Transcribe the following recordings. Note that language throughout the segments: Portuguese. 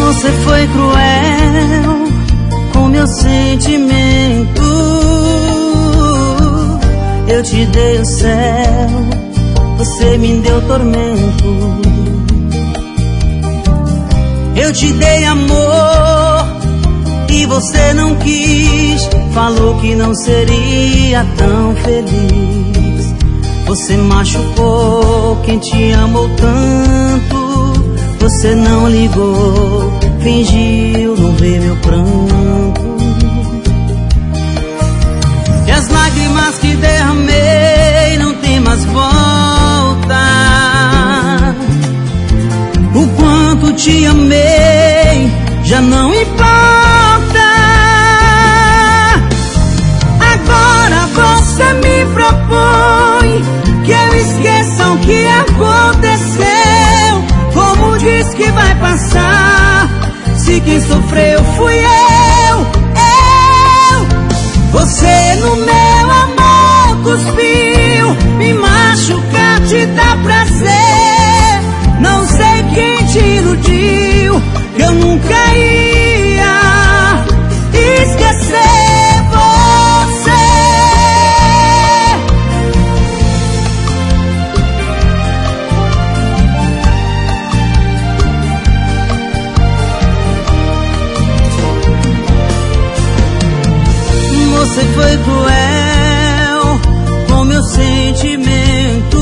Você foi cruel com meu sentimento. Eu te dei o céu, você me deu tormento. Eu te dei amor e você não quis. Falou que não seria tão feliz. Você machucou quem te amou tanto. Você não ligou, fingiu não ver meu pranto. E as lágrimas que derramei não tem mais volta. O quanto te amei já não importa. Agora você me propõe que eu esqueça o que aconteceu. Como diz que vai passar, se quem sofreu fui eu. Você no meu amor cuspiu. Me machucar te dá prazer. Não sei quem te iludiu, eu nunca ia esquecer você. Você foi cruel com meu sentimento.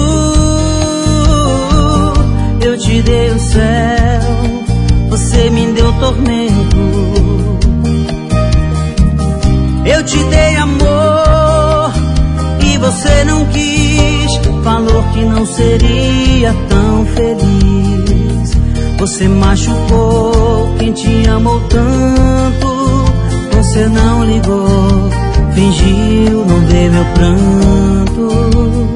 Eu te dei o céu, você me deu tormento. Eu te dei amor e você não quis. Falou que não seria tão feliz. Você machucou quem te amou tanto. Você não ligou, fingiu não ver meu pranto.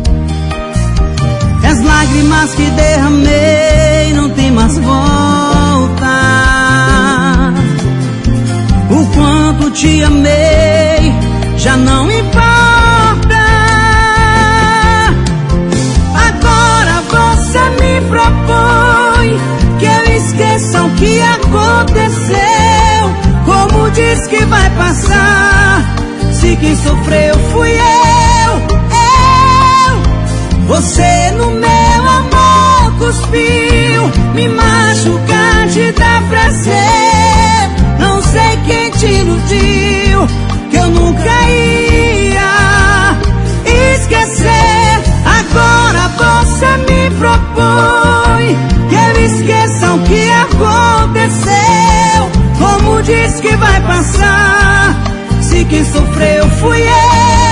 As lágrimas que derramei não tem mais volta. O quanto te amei já não importa. Agora você me propõe que eu esqueça o que aconteceu. Como diz que vai passar, se quem sofreu fui eu. Você no meu amor cuspiu. Me machucar te dá prazer. Não sei quem te iludiu, que eu nunca ia esquecer. Agora você me propõe que eu esqueça o que aconteceu. Como diz que vai passar, se quem sofreu fui eu.